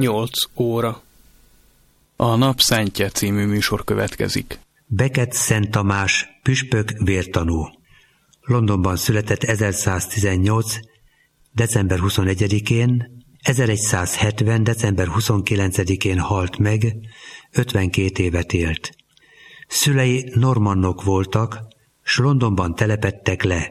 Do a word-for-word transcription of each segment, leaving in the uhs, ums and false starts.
nyolc óra. A Nap Szentje című műsor következik. Becket Szent Tamás, püspök vértanú. Londonban született ezerszáztizennyolc. december huszonegyedikén, ezeregyszázhetven. december huszonkilencedikén halt meg, ötvenkét évet élt. Szülei normannok voltak, s Londonban telepedtek le.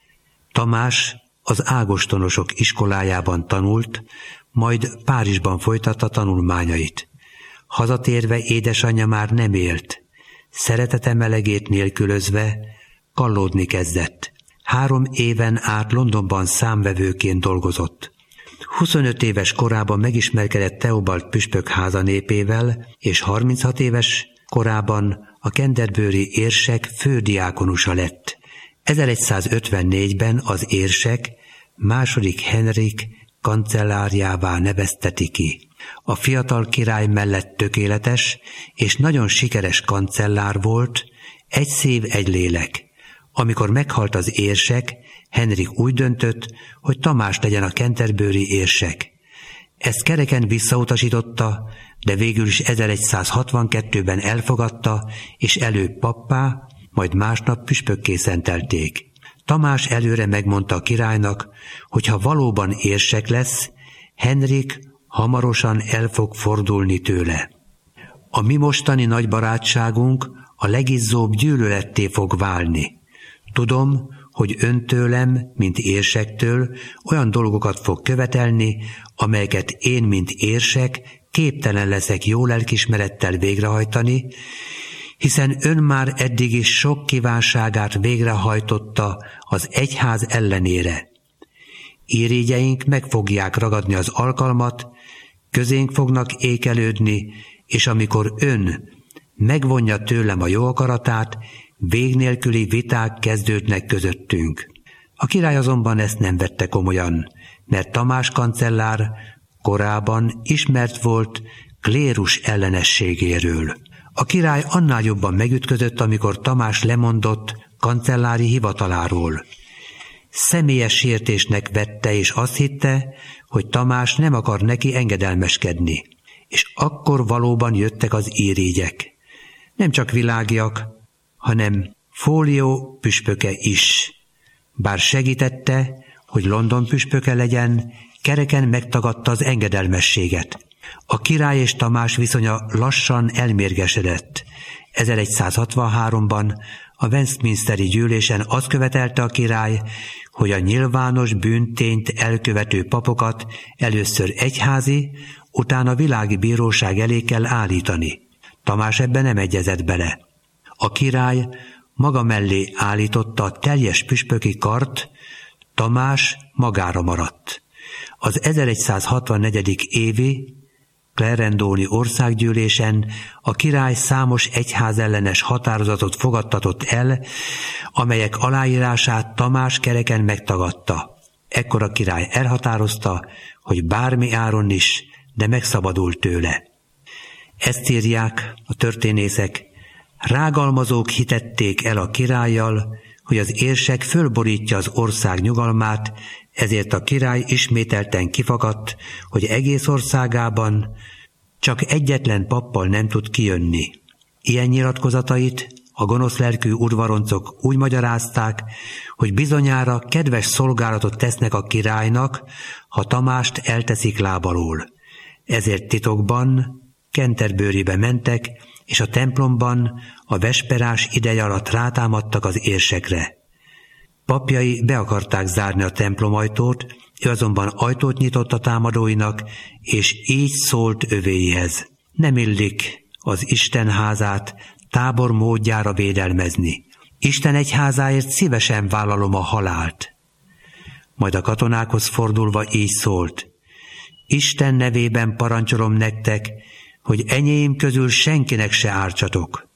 Tamás az ágostonosok iskolájában tanult, majd Párizsban folytatta tanulmányait. Hazatérve édesanyja már nem élt. Szeretete melegét nélkülözve kallódni kezdett. Három éven át Londonban számvevőként dolgozott. huszonöt éves korában megismerkedett Theobald püspök házanépével, és harminchat éves korában a Canterbury érsek fődiákonusa lett. ezeregyszázötvennégyben az érsek második Henrik kancellárjává nevezteti ki. A fiatal király mellett tökéletes és nagyon sikeres kancellár volt, egy szív, egy lélek. Amikor meghalt az érsek, Henrik úgy döntött, hogy Tamás legyen a Canterbury érsek. Ezt kereken visszautasította, de végül is ezeregyszázhatvankettőben elfogadta, és előbb pappá, majd másnap püspökké szentelték. Tamás előre megmondta a királynak, hogy ha valóban érsek lesz, Henrik hamarosan el fog fordulni tőle. A mi mostani nagy barátságunk a legizzóbb gyűlöletté fog válni. Tudom, hogy öntőlem, mint érsektől olyan dolgokat fog követelni, amelyeket én, mint érsek, képtelen leszek jó lelkismerettel végrehajtani, hiszen ön már eddig is sok kívánságát végrehajtotta az egyház ellenére. Irigyeink meg fogják ragadni az alkalmat, közénk fognak ékelődni, és amikor ön megvonja tőlem a jó akaratát, vég nélküli viták kezdődnek közöttünk. A király azonban ezt nem vette komolyan, mert Tamás kancellár korábban ismert volt klérus ellenességéről. A király annál jobban megütközött, amikor Tamás lemondott kancellári hivataláról. Személyes sértésnek vette, és azt hitte, hogy Tamás nem akar neki engedelmeskedni. És akkor valóban jöttek az irigyek. Nem csak világiak, hanem Fólió püspöke is. Bár segítette, hogy London püspöke legyen, kereken megtagadta az engedelmességet. A király és Tamás viszonya lassan elmérgesedett. ezeregyszázhatvanháromban a Westminsteri gyűlésen azt követelte a király, hogy a nyilvános bűntényt elkövető papokat először egyházi, utána világi bíróság elé kell állítani. Tamás ebben nem egyezett bele. A király maga mellé állította a teljes püspöki kart, Tamás magára maradt. Az ezeregyszázhatvannegyedik évi clarendoni országgyűlésen a király számos egyházellenes határozatot fogadtatott el, amelyek aláírását Tamás kereken megtagadta. Ekkor a király elhatározta, hogy bármi áron is, de megszabadult tőle. Ezt írják a történészek. Rágalmazók hitették el a királlyal, hogy az érsek fölborítja az ország nyugalmát, ezért a király ismételten kifakadt, hogy egész országában csak egyetlen pappal nem tud kijönni. Ilyen nyilatkozatait a gonosz lelkű udvaroncok úgy magyarázták, hogy bizonyára kedves szolgálatot tesznek a királynak, ha Tamást elteszik lábalól. Ezért titokban Canterburybe mentek, és a templomban a vesperás ideje alatt rátámadtak az érsekre. Papjai be akarták zárni a templomajtót, ő azonban ajtót nyitott a támadóinak, és így szólt övéihez: nem illik az Isten házát tábor módjára védelmezni. Isten egyházáért szívesen vállalom a halált. Majd a katonákhoz fordulva így szólt: Isten nevében parancsolom nektek, hogy enyém közül senkinek se ártsatok.